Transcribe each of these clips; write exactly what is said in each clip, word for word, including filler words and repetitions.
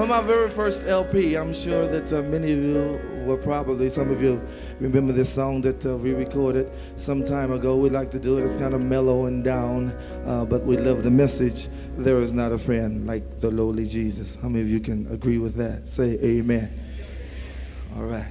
For my very first L P, I'm sure that uh, many of you will probably, some of you remember this song that uh, we recorded some time ago. We like to do it. It's kind of mellow and down, uh, but we love the message. There is not a friend like the lowly Jesus. How many of you can agree with that? Say amen. All right.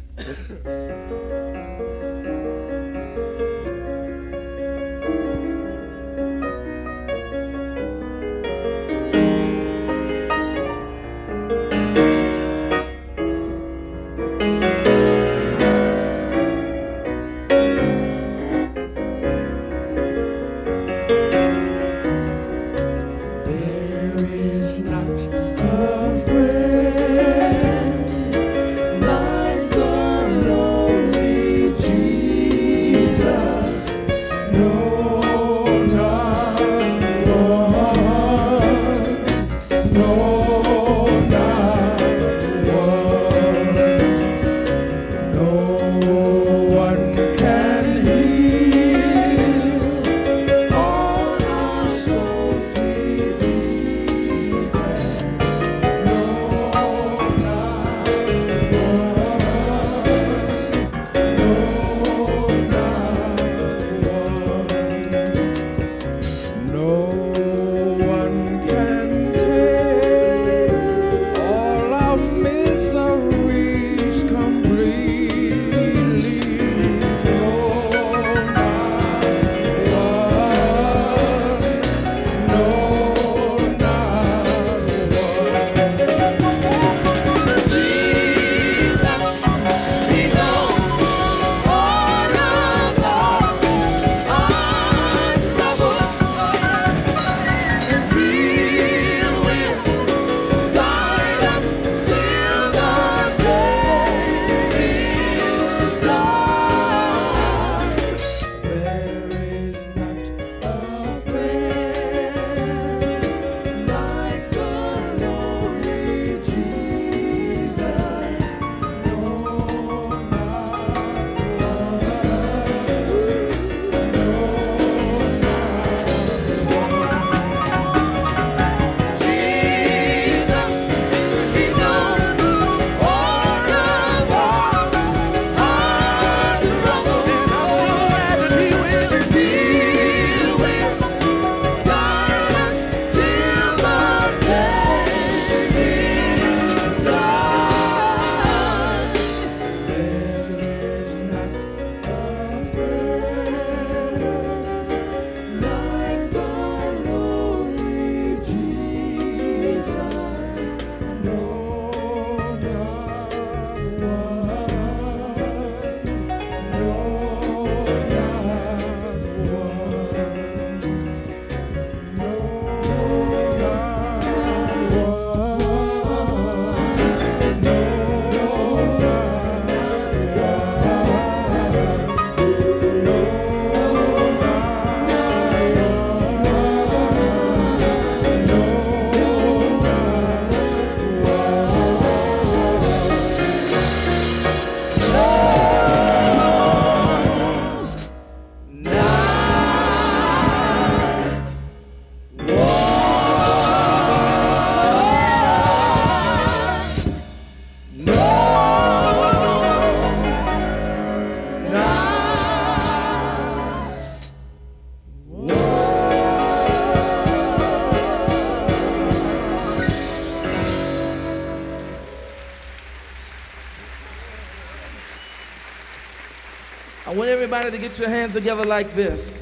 I want everybody to get your hands together like this.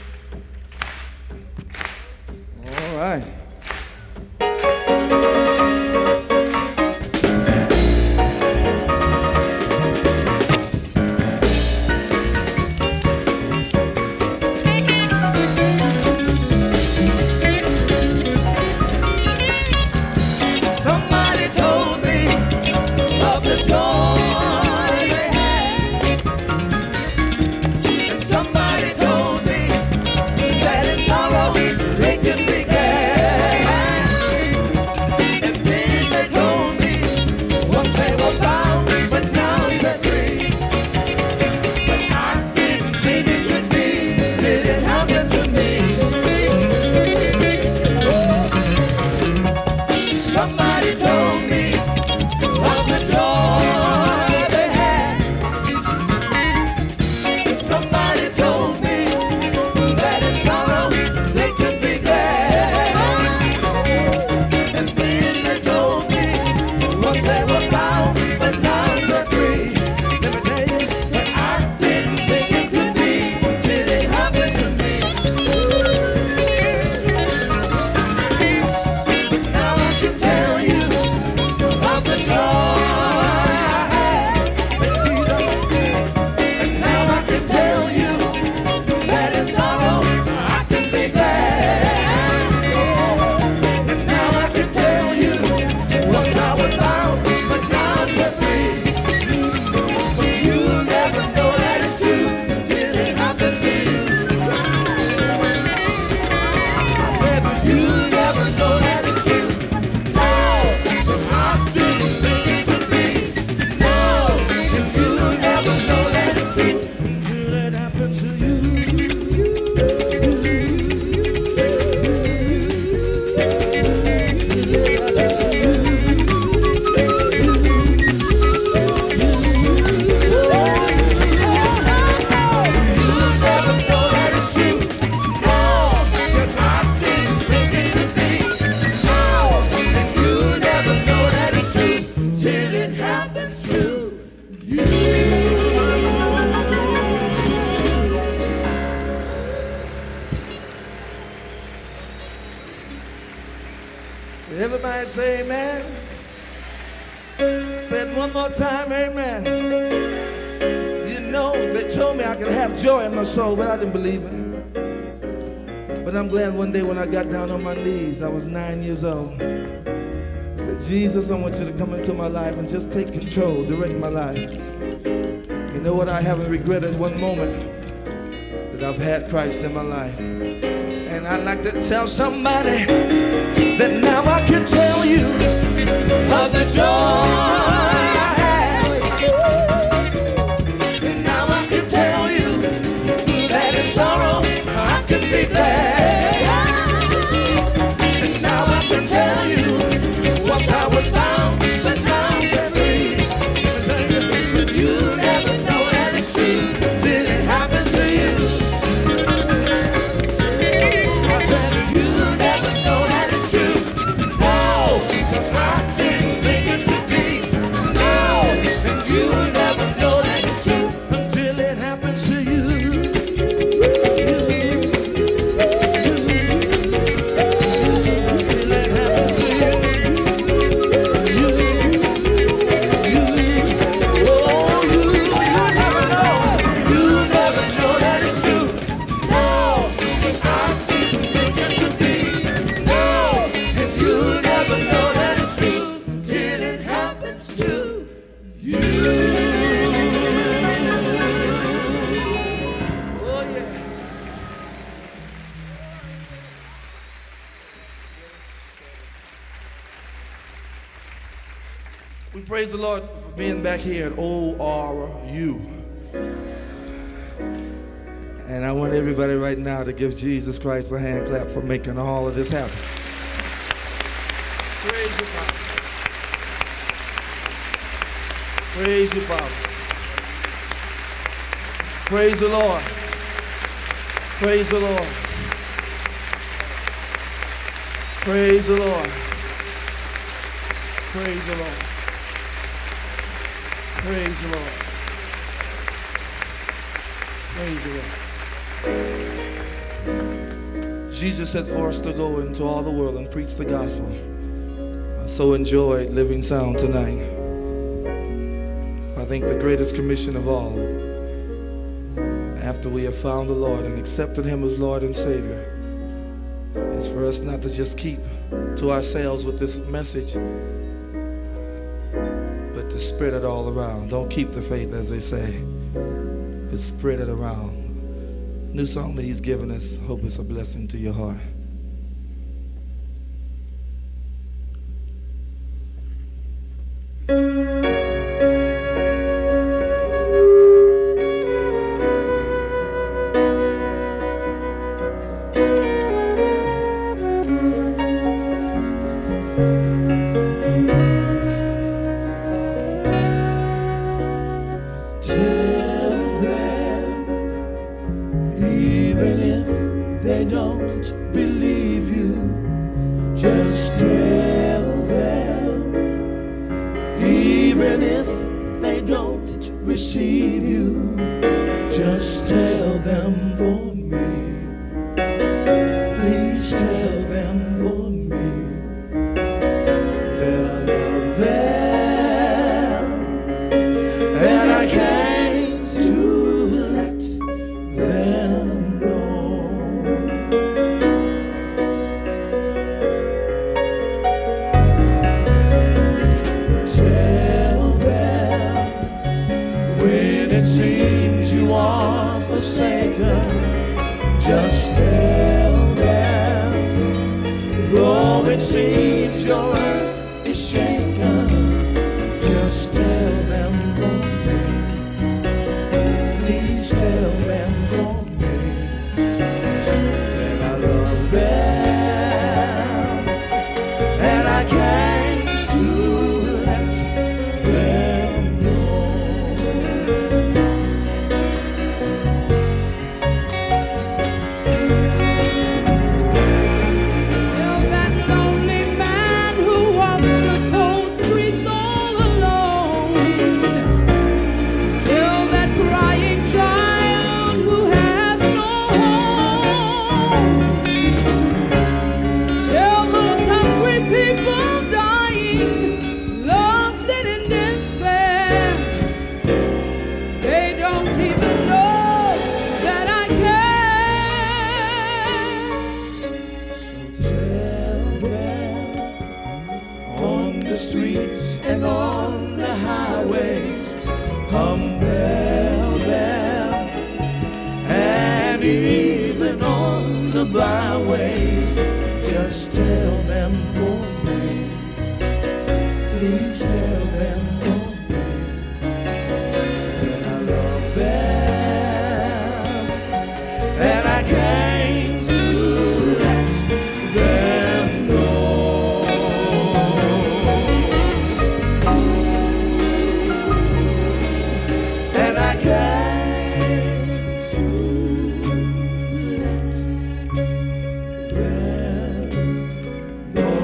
All right. Somebody told me of the joy they had, and somebody told me that in sorrow they could be glad. Somebody say amen. Say it one more time, amen. You know, they told me I could have joy in my soul, but I didn't believe it. But I'm glad one day when I got down on my knees, I was nine years old. I said, Jesus, I want you to come into my life and just take control, direct my life. You know what? I haven't regretted one moment that I've had Christ in my life. And I'd like to tell somebody that now I can tell you of the joy I have. And now I can tell you that in sorrow I can be glad. And now I can tell you once I was bound, but now I'm set free. But you never know that it's true till it happens to you. We praise the Lord for being back here at O R U. And I want everybody right now to give Jesus Christ a hand clap for making all of this happen. Praise you, Father. Praise you, Father. Praise the Lord. Praise the Lord. Praise the Lord. Praise the Lord. Praise the Lord. Praise the Lord. Jesus said for us to go into all the world and preach the gospel. I so enjoyed Living Sound tonight. I think the greatest commission of all, after we have found the Lord and accepted Him as Lord and Savior, is for us not to just keep to ourselves with this message, but to spread it all around. Don't keep the faith, as they say, but spread it around. New song that He's given us. Hope it's a blessing to your heart. Tell that crying child who has byways, just tell them for me. Please tell them for me that I love them, and I came to let them know. And I came to let them know.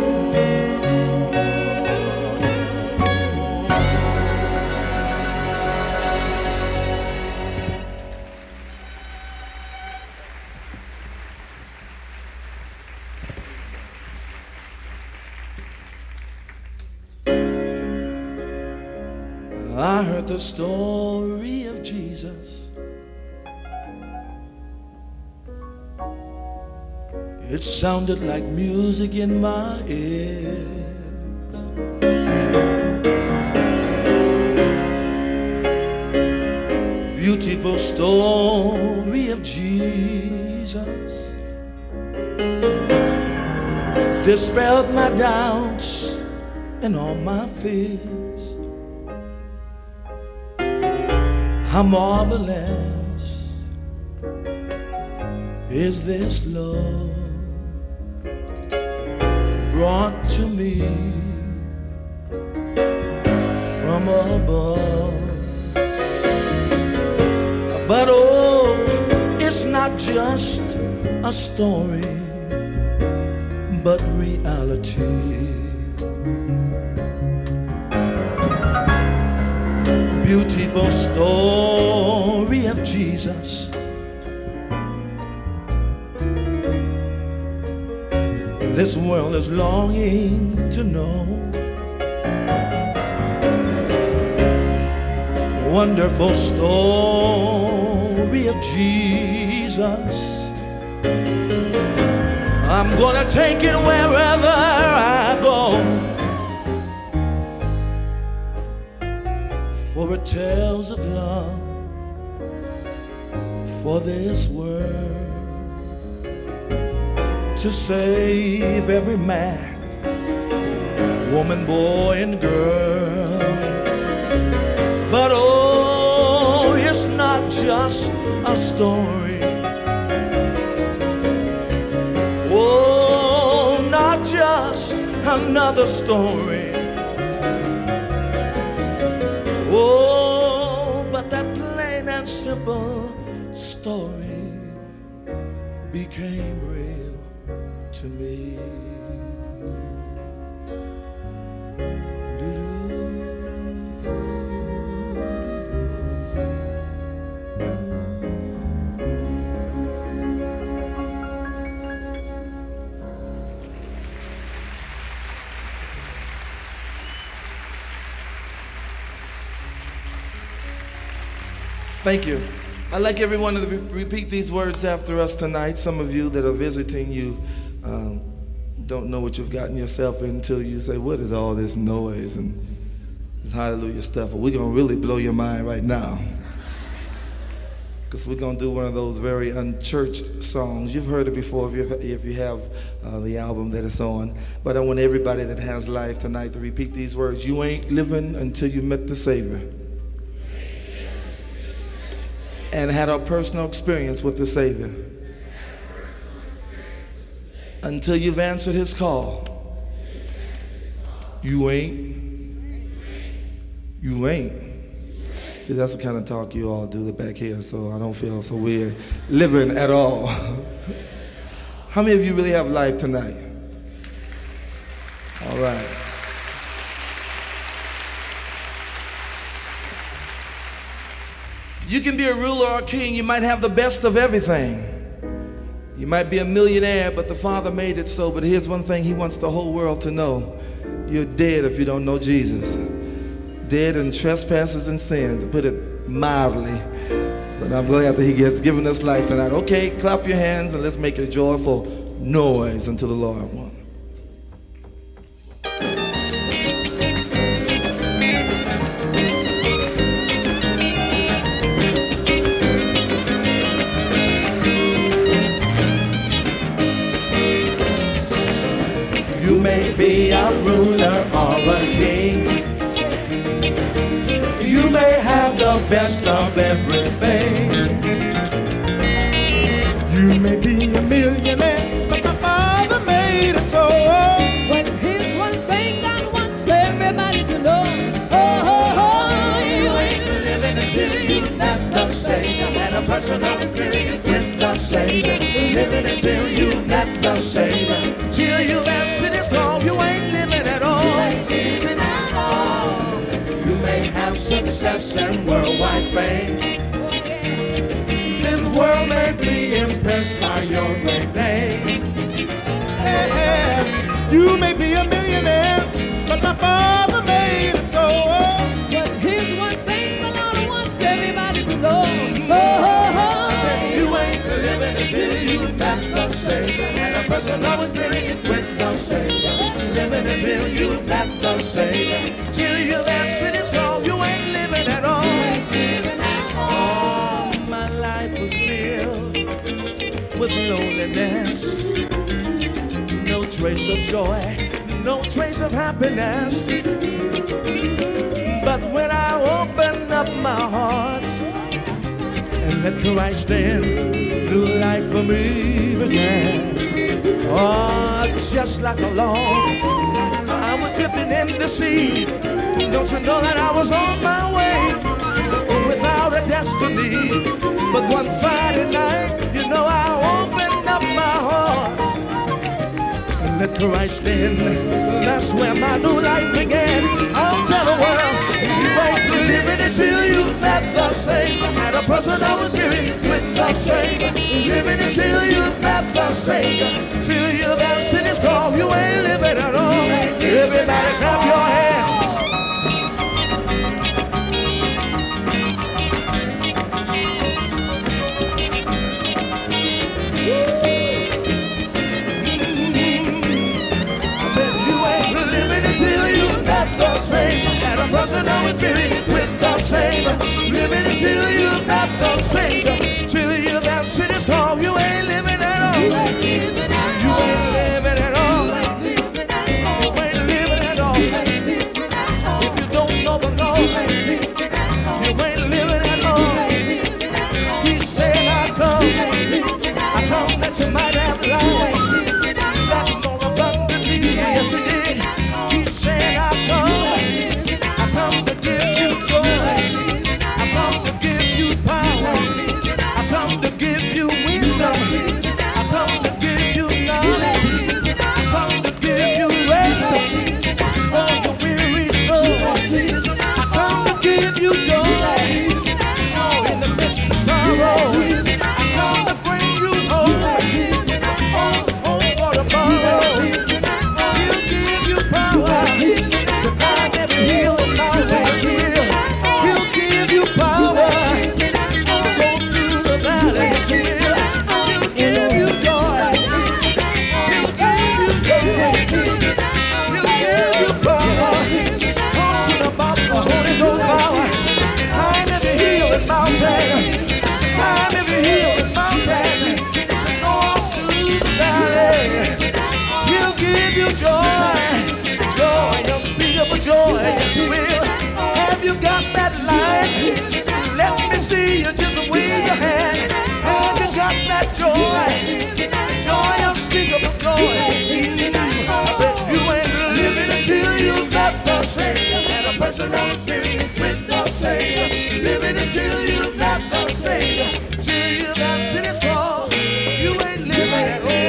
I heard the story of Jesus. It sounded like music in my ears. Beautiful story of Jesus. Dispelled my doubts and all my fears. How marvelous is this love brought to me from above. But oh, it's not just a story, but reality. Beautiful story of Jesus. This world is longing to know. Wonderful story of Jesus. I'm gonna take it wherever I go, for it tells of love for this world, to save every man, woman, boy, and girl. But oh, it's not just a story. Oh, not just another story. Oh, but that plain and simple story became real to me. Thank you. I'd like everyone to repeat these words after us tonight. Some of you that are visiting, you um, don't know what you've gotten yourself into. You say, what is all this noise and this hallelujah stuff? Well, we're going to really blow your mind right now, because we're going to do one of those very unchurched songs. You've heard it before if you, if you have uh, the album that it's on. But I want everybody that has life tonight to repeat these words. You ain't living until you met the Savior and had a personal experience with the Savior. Until you've answered his call, you ain't, you ain't. See, that's the kind of talk you all do back here, so I don't feel so weird living at all. How many of you really have life tonight? All right. You can be a ruler or a king. You might have the best of everything. You might be a millionaire, but the Father made it so. But here's one thing he wants the whole world to know. You're dead if you don't know Jesus. Dead in trespasses and sin, to put it mildly. But I'm glad that he has given us life tonight. Okay, clap your hands and let's make a joyful noise unto the Lord. One. best of everything. You may be a millionaire, but my father made it so. But here's one thing I want everybody to know. Oh, oh, oh, you ain't living until you met the Savior. Had a personal experience with the Savior. Living until you met the Savior. Till you answer this call, you ain't living at all. You ain't living at all. You may have success and worldwide fame. This world may be impressed by your great name. Yeah. You may be a millionaire, but my father made it so. But here's one thing the Lord wants everybody to know. Oh, oh, oh. You ain't living until you met the Savior. And a personal experience with the Savior. Living until you met the Savior. Till you answer this call, you ain't living at all. You ain't living at all. All my life was filled with loneliness. No trace of joy, no trace of happiness. But when I opened up my heart and let Christ in, new life for me began. Oh, just like a log, I was drifting in the sea. Don't you know that I was on my way without a destiny? But one Friday night, you know I opened up my heart and let Christ in. That's where my new life began. I'll tell the world, you ain't living until you met the Savior. Had a personal experience with the Savior. Living until you met the Savior. Till you've answered his call, you ain't living at all. Everybody clap your hands. And a personal experience with the Savior. Living until you got the Savior. Till you've answered his call, you ain't living at all. You ain't living at You all. ain't living at all. You ain't living at all. You ain't living at all. You ain't living at all. If you don't know the Lord, You ain't living at all. you ain't living at all. You ain't living at all. He said, I come, You ain't living at I come that you might have all. You life. ain't living at all. That's more abundantly. Yes, he did. He said, I come. I come to give you joy. I come to give you power. I come to give you wisdom. I come to give you knowledge. I come to give you rest for your weary soul. I come to give you joy. Joy in the midst of sorrow. I come to bring you hope. Hope, hope for tomorrow. He'll give you power to climb every hill and mountain. He'll give you power to go through the valleys. He'll give you joy. He'll give you joy. He'll give you power. Talking about the Holy Ghost power. Climb every hill and mountain. Climb every hill and mountain. Go up through the valley. He'll give you joy. Joy, unspeakable joy. Yes, he will. Have you got that light? Let me see you just wave your hand. Have you got that joy? Joy, unspeakable joy. I said you ain't living until you got the Savior. And a personal experience with the Savior. Living until you got the Savior. Till you've answered his call. You ain't living at all.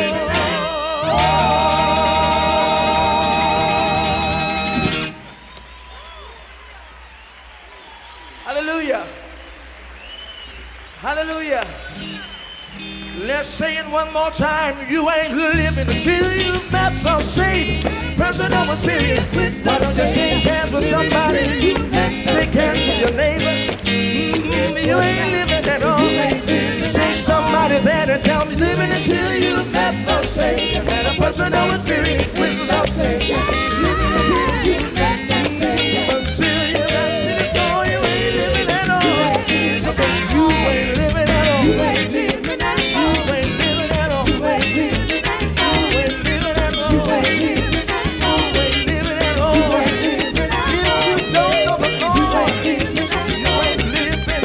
Hallelujah. Hallelujah. Let's say it one more time. You ain't living until you met the Savior. Personal experience with the Why don't you shake hands with somebody? Shake hands with your neighbor. Mm, you ain't living at all. Shake somebody's hand and tell me living until you met the Savior. And a personal experience with the Savior. Living until you met the Savior. Until you answer this call, you ain't living at all. I said you ain't living at all. You ain't living at all. You ain't living at all. You ain't living at all. You ain't living at all. You ain't living at all. You ain't living at all. You ain't living at all. If you don't know the Lord, You ain't living at all. you ain't living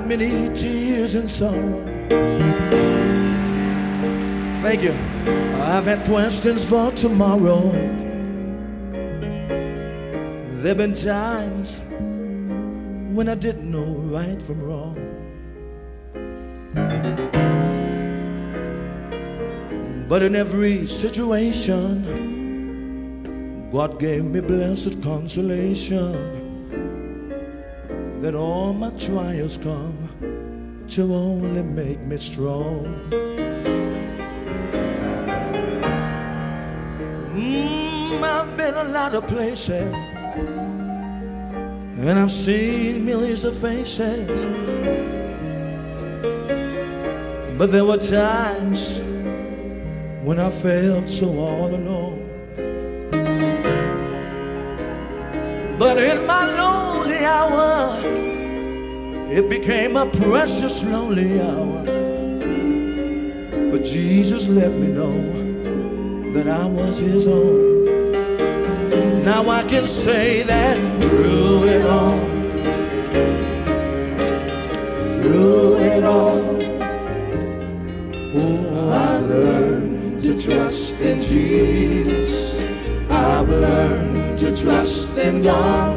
cried many tears and sorrow. Thank you. I've had questions for tomorrow. There've been times when I didn't know right from wrong. But in every situation, God gave me blessed consolation that all my trials come to only make me strong. Mm, I've been a lot of places, and I've seen millions of faces, but there were times when I felt so all alone. But in my lonely hour, it became a precious lonely hour, for Jesus let me know that I was his own. Now I can say that through it all, through it all, oh, I learned to trust in Jesus. I've learned to trust in God.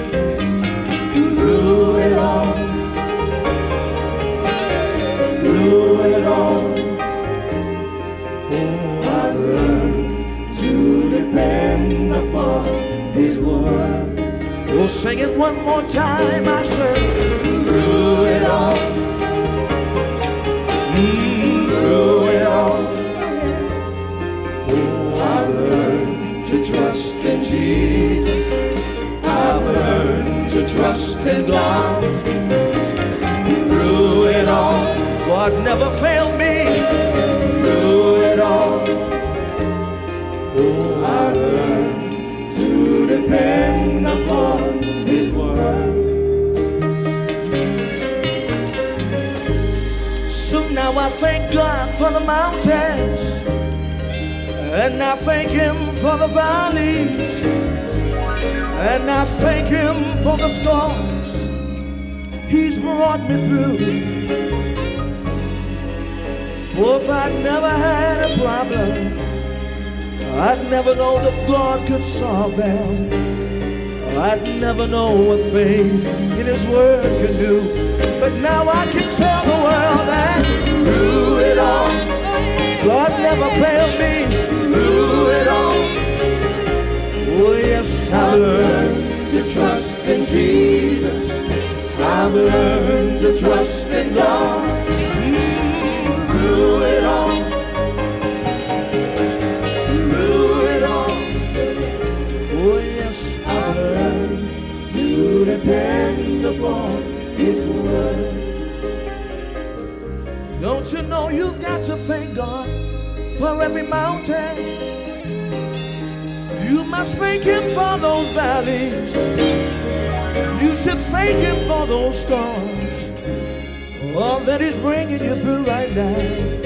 Through it all, through it all, oh, I've learned to depend upon his word. Oh, sing it one more time, I say, through it all, mm, through it all, oh, I've learned to trust in Jesus. I've learned to trust in God. Through it all, God never failed me. Through it all, oh, I learned to depend upon his word. So now I thank God for the mountains, and I thank him for the valleys, and I thank him for the storms he's brought me through. For if I'd never had a problem, I'd never know that God could solve them. I'd never know what faith in his word can do. But now I can tell the world that through it all, God never failed me. Through it all, oh yes, I've learned to trust in Jesus. I've learned to trust in God. Mm, through it all, through it all, oh yes, I've learned to depend upon his word. Don't you know you've got to thank God for every mountain? You must thank him for those valleys. You should thank him for those storms, all that he's bringing you through right now.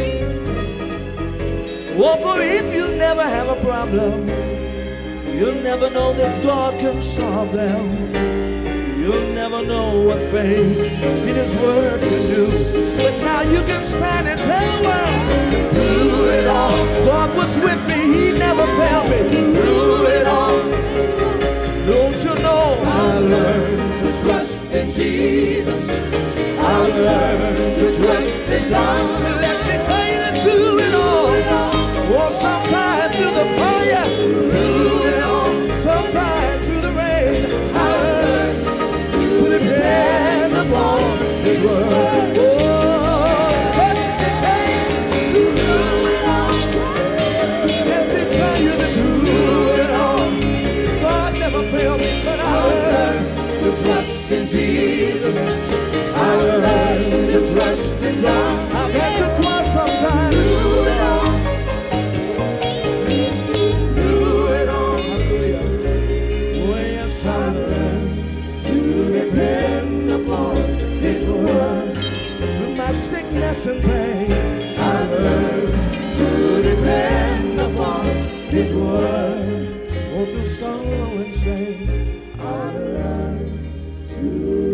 Oh, for if you never have a problem, you'll never know that God can solve them. You'll never know what faith in his word can do. But now you can stand and tell the world, through it all, God was with me, he never failed me. Through it all, don't you know I learned to trust in Jesus. I learned to trust in God. Let me tell you that through it all, oh, sometimes through the fire, through it all, sometimes through the rain, I learned to depend upon his word. Oh, let me tell you, through it all, let me tell you that through it all, God never failed me, but I learned to trust in Jesus. I learned to trust in God. I've had to cry sometimes. Through it all, through it all, hallelujah. Oh yes, I learned to depend upon his word. Through my sickness and pain, I learned to depend upon his word. Oh, through sorrow and shame, I learned to